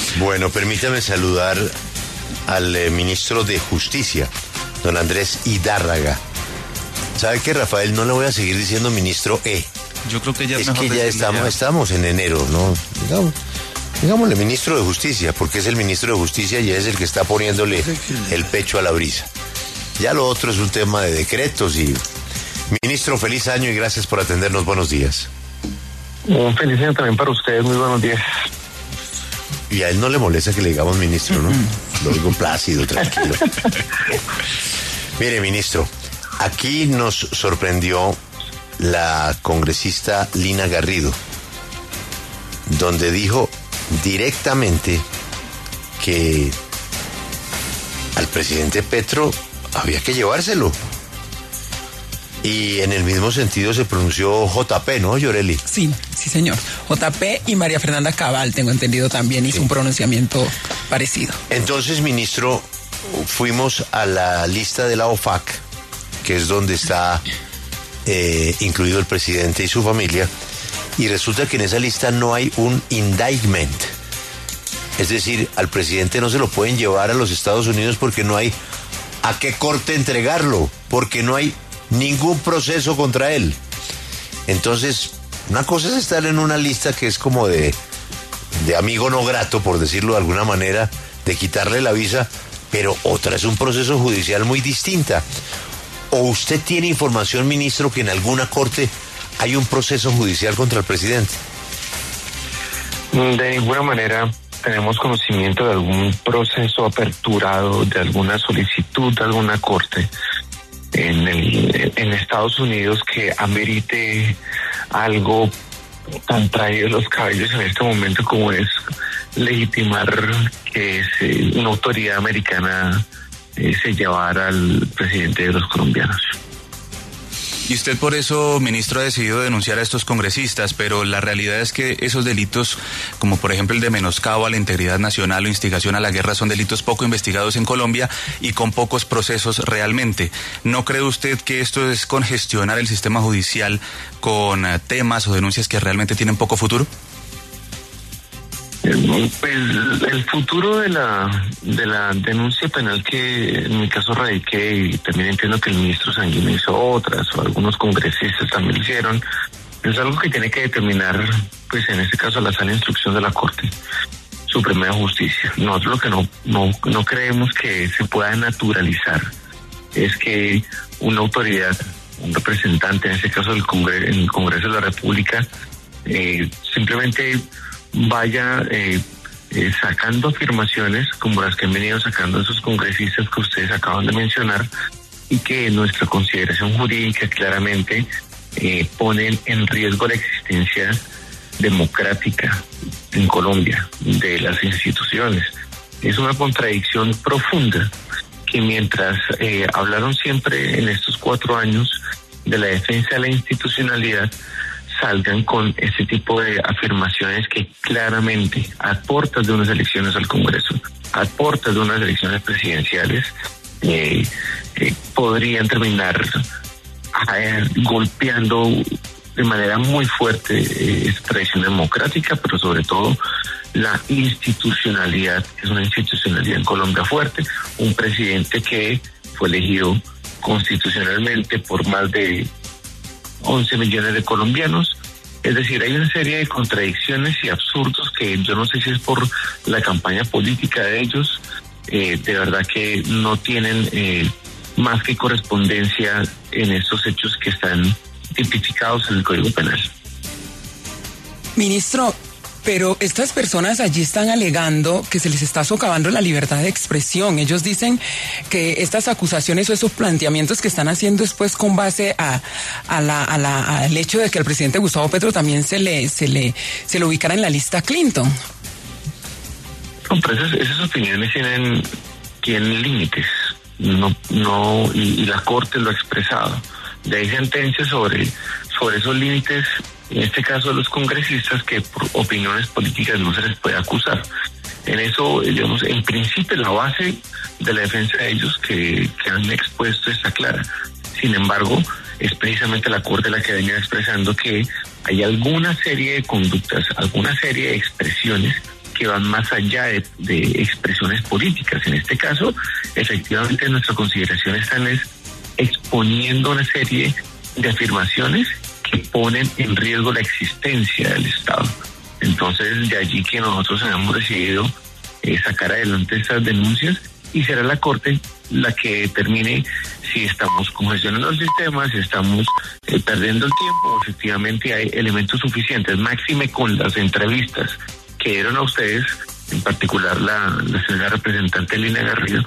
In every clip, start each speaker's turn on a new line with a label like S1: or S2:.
S1: Bueno, permítame saludar al ministro de Justicia, don Andrés Hidárraga. ¿Sabe qué, Rafael? No le voy a seguir diciendo ministro E.
S2: Yo creo que ya
S1: es que ya estamos en enero, ¿no? Digámosle ministro de Justicia, porque es el ministro de Justicia y es el que está poniéndole el pecho a la brisa. Ya lo otro es un tema de decretos y... Ministro, feliz año y gracias por atendernos. Buenos días.
S3: Un feliz año también para ustedes, muy buenos días.
S1: Y a él no le molesta que le digamos ministro, ¿no? Lo digo plácido, tranquilo. Mire, ministro, aquí nos sorprendió la congresista Lina Garrido, donde dijo directamente que al presidente Petro había que llevárselo. Y en el mismo sentido se pronunció JP, ¿no, Yoreli?
S4: Sí, señor. JP y María Fernanda Cabal, tengo entendido, también hizo un pronunciamiento parecido.
S1: Entonces, ministro, fuimos a la lista de la OFAC, que es donde está incluido el presidente y su familia, y resulta que en esa lista no hay un indictment. Es decir, al presidente no se lo pueden llevar a los Estados Unidos porque no hay a qué corte entregarlo, porque no hay ningún proceso contra él. Entonces, una cosa es estar en una lista que es como de amigo no grato, por decirlo de alguna manera, de quitarle la visa, pero otra es un proceso judicial muy distinta. ¿O usted tiene información, ministro, que en alguna corte hay un proceso judicial contra el presidente?
S3: De ninguna manera tenemos conocimiento de algún proceso aperturado, de alguna solicitud de alguna corte en Estados Unidos que amerite algo tan traído de los cabellos en este momento como es legitimar que una autoridad americana se llevara al presidente de los colombianos.
S2: Y usted por eso, ministro, ha decidido denunciar a estos congresistas, pero la realidad es que esos delitos, como por ejemplo el de menoscabo a la integridad nacional o instigación a la guerra, son delitos poco investigados en Colombia y con pocos procesos realmente. ¿No cree usted que esto es congestionar el sistema judicial con temas o denuncias que realmente tienen poco futuro?
S3: Pues el futuro de la denuncia penal que en mi caso radiqué, y también entiendo que el ministro Sanguino hizo otras, o algunos congresistas también lo hicieron, es algo que tiene que determinar, pues en este caso, la sala de instrucción de la Corte Suprema de Justicia. Nosotros lo que no creemos que se pueda naturalizar es que una autoridad, un representante, en este caso en el Congreso de la República, simplemente vaya sacando afirmaciones como las que han venido sacando esos congresistas que ustedes acaban de mencionar y que en nuestra consideración jurídica claramente ponen en riesgo la existencia democrática en Colombia de las instituciones. Es una contradicción profunda que mientras hablaron siempre en estos 4 años de la defensa de la institucionalidad, salgan con ese tipo de afirmaciones que claramente, a puertas de unas elecciones al Congreso, a puertas de unas elecciones presidenciales, podrían terminar golpeando de manera muy fuerte esta tradición democrática, pero sobre todo la institucionalidad, que es una institucionalidad en Colombia fuerte, un presidente que fue elegido constitucionalmente por más de 11 millones de colombianos. Es decir, hay una serie de contradicciones y absurdos que yo no sé si es por la campaña política de ellos, de verdad que no tienen más que correspondencia en estos hechos que están tipificados en el Código Penal.
S4: Ministro, pero estas personas allí están alegando que se les está socavando la libertad de expresión. Ellos dicen que estas acusaciones o esos planteamientos que están haciendo es pues con base al hecho de que el presidente Gustavo Petro también se le ubicara en la lista Clinton.
S3: Pero esas opiniones tienen límites, y la Corte lo ha expresado. De ahí sentencias sobre esos límites, en este caso los congresistas, que por opiniones políticas no se les puede acusar. En eso, digamos, en principio la base de la defensa de ellos que han expuesto está clara. Sin embargo, es precisamente la Corte la que ha venido expresando que hay alguna serie de conductas, alguna serie de expresiones que van más allá de expresiones políticas. En este caso, efectivamente, nuestra consideración están exponiendo una serie de afirmaciones que ponen en riesgo la existencia del Estado. Entonces, de allí que nosotros hayamos decidido sacar adelante estas denuncias, y será la Corte la que determine si estamos congestionando el sistema, si estamos perdiendo el tiempo, o efectivamente hay elementos suficientes, máxime con las entrevistas que dieron a ustedes, en particular la señora representante Lina Garrido,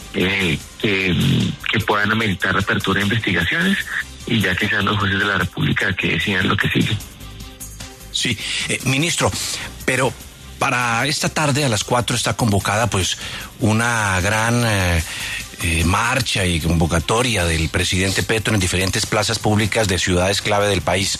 S3: que puedan ameritar apertura de investigaciones, y ya que sean los jueces de la República que decidan lo que sigue.
S5: Sí, ministro, pero para esta tarde a las 4 está convocada pues una gran marcha y convocatoria del presidente Petro en diferentes plazas públicas de ciudades clave del país.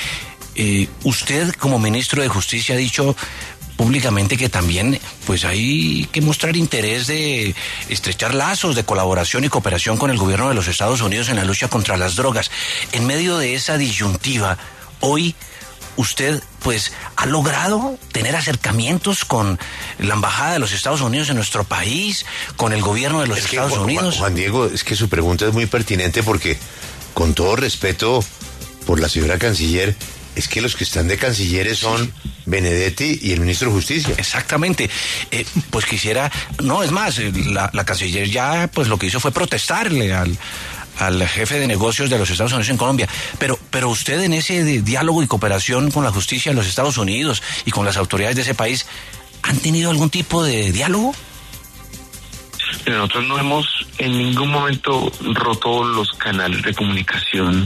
S5: Usted como ministro de Justicia ha dicho públicamente que también pues hay que mostrar interés de estrechar lazos de colaboración y cooperación con el gobierno de los Estados Unidos en la lucha contra las drogas. En medio de esa disyuntiva, hoy usted pues ha logrado tener acercamientos con la embajada de los Estados Unidos en nuestro país, con el gobierno de los Estados Unidos.
S1: Juan Diego, es que su pregunta es muy pertinente porque, con todo respeto por la señora canciller, es que los que están de cancilleres son Benedetti y el ministro de Justicia.
S5: Exactamente. Pues quisiera, no, es más, la canciller ya pues lo que hizo fue protestarle al jefe de negocios de los Estados Unidos en Colombia. Pero usted en ese diálogo y cooperación con la justicia de los Estados Unidos y con las autoridades de ese país, ¿han tenido algún tipo de diálogo?
S3: Nosotros no hemos en ningún momento roto los canales de comunicación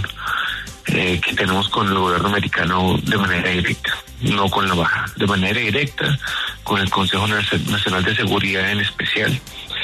S3: que tenemos con el gobierno americano de manera directa, no con la embajada, de manera directa con el Consejo Nacional de Seguridad en especial.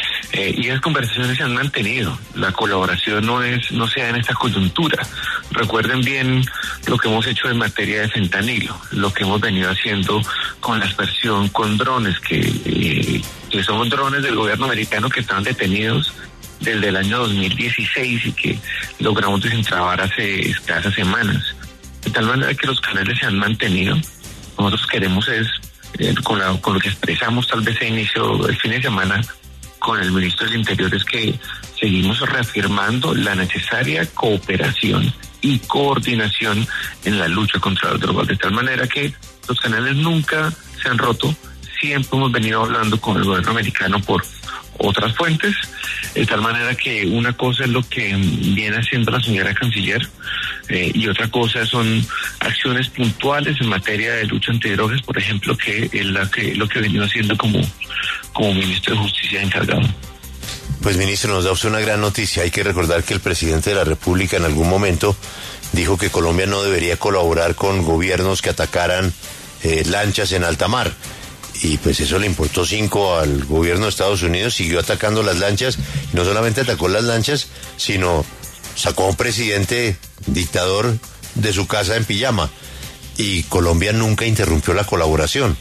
S3: Y las conversaciones se han mantenido. La colaboración no se da en esta coyuntura. Recuerden bien lo que hemos hecho en materia de fentanilo, lo que hemos venido haciendo con la aspersión con drones, que son drones del gobierno americano que estaban detenidos desde el año 2016 y que logramos desentrabar hace escasas semanas. De tal manera que los canales se han mantenido. Nosotros queremos con lo que expresamos tal vez a inicio el fin de semana con el ministro del Interior, es que seguimos reafirmando la necesaria cooperación y coordinación en la lucha contra las drogas, de tal manera que los canales nunca se han roto, siempre hemos venido hablando con el gobierno americano por otras fuentes, de tal manera que una cosa es lo que viene haciendo la señora canciller y otra cosa son acciones puntuales en materia de lucha antidrogas, por ejemplo, que es lo que he venido haciendo como ministro de Justicia encargado.
S1: Pues, ministro, nos da usted una gran noticia. Hay que recordar que el presidente de la República en algún momento dijo que Colombia no debería colaborar con gobiernos que atacaran lanchas en alta mar. Y pues eso le importó 5 al gobierno de Estados Unidos, siguió atacando las lanchas, y no solamente atacó las lanchas, sino sacó a un presidente dictador de su casa en pijama. Y Colombia nunca interrumpió la colaboración.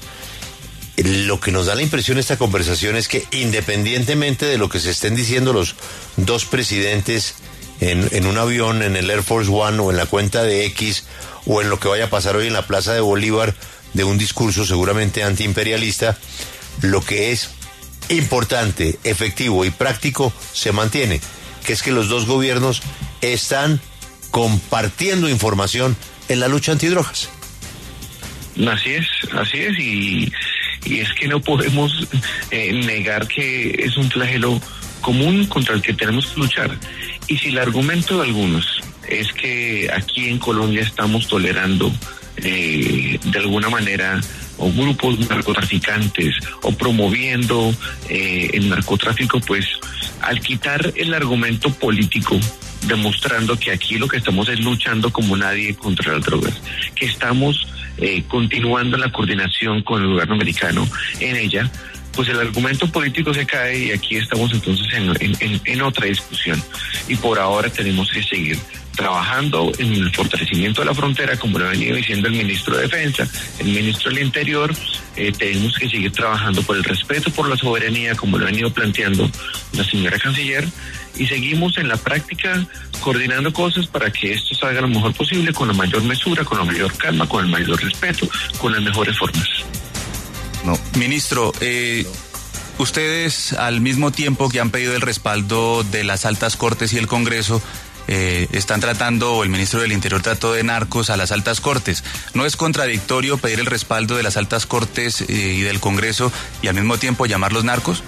S1: Lo que nos da la impresión de esta conversación es que, independientemente de lo que se estén diciendo los dos presidentes en un avión, en el Air Force One, o en la cuenta de X, o en lo que vaya a pasar hoy en la Plaza de Bolívar, de un discurso seguramente antiimperialista, lo que es importante, efectivo y práctico se mantiene, que es que los dos gobiernos están compartiendo información en la lucha antidrogas.
S3: Así es, y es que no podemos negar que es un flagelo común contra el que tenemos que luchar. Y si el argumento de algunos es que aquí en Colombia estamos tolerando de alguna manera o grupos narcotraficantes o promoviendo el narcotráfico, pues al quitar el argumento político, demostrando que aquí lo que estamos es luchando como nadie contra las drogas, que estamos continuando la coordinación con el gobierno americano en ella, pues el argumento político se cae y aquí estamos entonces en otra discusión. Y por ahora tenemos que seguir trabajando en el fortalecimiento de la frontera, como lo ha venido diciendo el ministro de Defensa, el ministro del Interior. Tenemos que seguir trabajando por el respeto por la soberanía, como lo ha venido planteando la señora canciller, y seguimos en la práctica coordinando cosas para que esto salga lo mejor posible, con la mayor mesura, con la mayor calma, con el mayor respeto, con las mejores formas.
S2: No. Ministro, ustedes al mismo tiempo que han pedido el respaldo de las altas cortes y el Congreso, están tratando, o el ministro del Interior trató de narcos a las altas cortes. ¿No es contradictorio pedir el respaldo de las altas cortes y del Congreso y al mismo tiempo llamarlos narcos?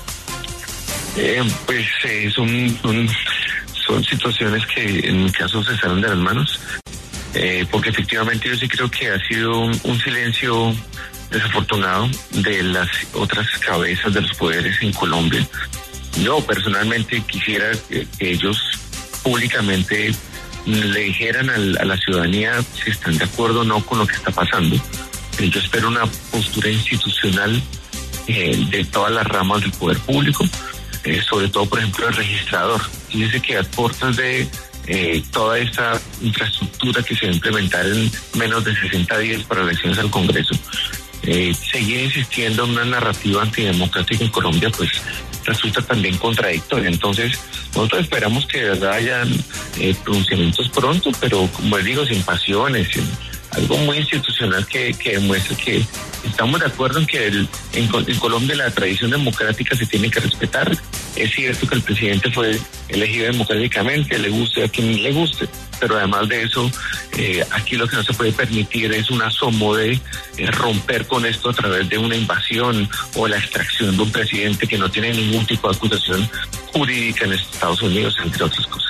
S3: Son situaciones que en mi caso se salen de las manos, porque efectivamente yo sí creo que ha sido un silencio desafortunado de las otras cabezas de los poderes en Colombia. Yo personalmente quisiera que ellos públicamente le dijeran a la ciudadanía si están de acuerdo o no con lo que está pasando. Yo espero una postura institucional de todas las ramas del poder público, sobre todo, por ejemplo, el registrador. Fíjese que a puertas de toda esta infraestructura que se va a implementar en menos de 60 días para elecciones al Congreso, seguir insistiendo en una narrativa antidemocrática en Colombia, pues resulta también contradictoria. Entonces, nosotros esperamos que de verdad hayan pronunciamientos pronto, pero como les digo, sin pasiones, sin algo muy institucional que demuestre que estamos de acuerdo en que en Colombia la tradición democrática se tiene que respetar. Es cierto que el presidente fue elegido democráticamente, le guste a quien le guste, pero además de eso, aquí lo que no se puede permitir es un asomo de romper con esto a través de una invasión o la extracción de un presidente que no tiene ningún tipo de acusación jurídica en Estados Unidos, entre otras cosas.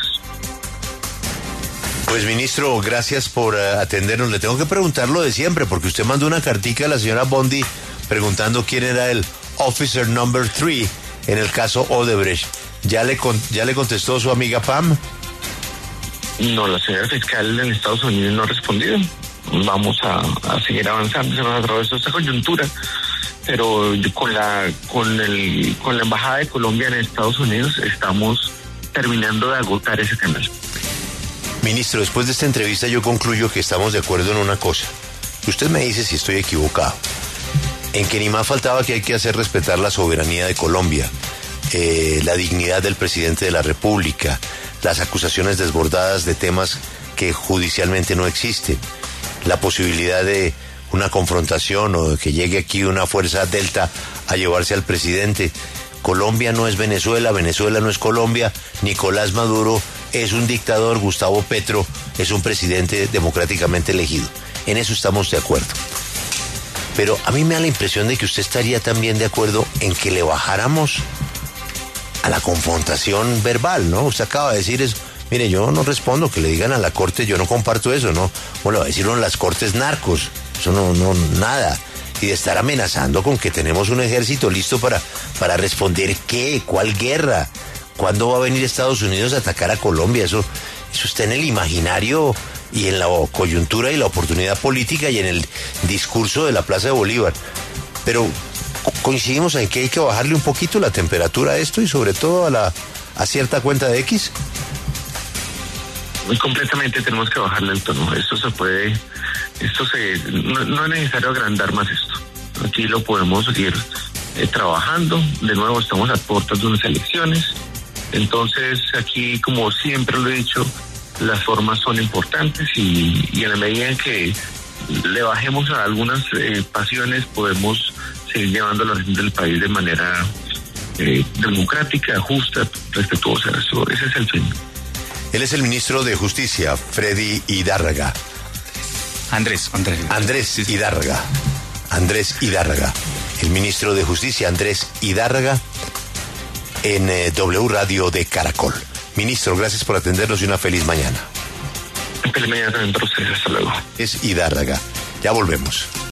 S1: Pues, ministro, gracias por atendernos. Le tengo que preguntar lo de siempre, porque usted mandó una cartica a la señora Bondi preguntando quién era el officer number 3 en el caso Odebrecht. ¿Ya le contestó su amiga Pam?
S3: No, la señora fiscal en Estados Unidos no ha respondido. Vamos a seguir avanzando, se nos atravesó esta coyuntura, pero con la embajada de Colombia en Estados Unidos estamos terminando de agotar ese canal.
S1: Ministro, después de esta entrevista yo concluyo que estamos de acuerdo en una cosa. Usted me dice si estoy equivocado, en que ni más faltaba que hay que hacer respetar la soberanía de Colombia, la dignidad del presidente de la República, las acusaciones desbordadas de temas que judicialmente no existen, la posibilidad de una confrontación o de que llegue aquí una fuerza delta a llevarse al presidente. Colombia no es Venezuela, Venezuela no es Colombia, Nicolás Maduro es un dictador, Gustavo Petro es un presidente democráticamente elegido. En eso estamos de acuerdo. Pero a mí me da la impresión de que usted estaría también de acuerdo en que le bajáramos a la confrontación verbal, ¿no? Usted acaba de decir eso. Mire, yo no respondo, que le digan a la corte, yo no comparto eso, ¿no? Bueno, decirlo en las cortes narcos, eso no, nada. Y de estar amenazando con que tenemos un ejército listo para responder ¿qué? ¿Cuál guerra? ¿Cuándo va a venir Estados Unidos a atacar a Colombia? Eso está en el imaginario y en la coyuntura y la oportunidad política y en el discurso de la Plaza de Bolívar. Pero coincidimos en que hay que bajarle un poquito la temperatura a esto y sobre todo a cierta cuenta de X.
S3: Muy completamente tenemos que bajarle el tono. No es necesario agrandar más esto. Aquí lo podemos seguir trabajando. De nuevo, estamos a puertas de unas elecciones. Entonces, aquí, como siempre lo he dicho, las formas son importantes y en la medida en que le bajemos a algunas pasiones, podemos seguir llevando la región del país de manera democrática, justa, respetuosa. Ese es el fin.
S1: Él es el ministro de Justicia, Freddy Hidárraga.
S2: Andrés
S1: Hidárraga. Andrés Hidárraga. El ministro de Justicia, Andrés Hidárraga, en W Radio de Caracol. Ministro, gracias por atendernos y una feliz mañana.
S3: Feliz mañana también para ustedes. Hasta luego.
S1: Es Hidárraga. Ya volvemos.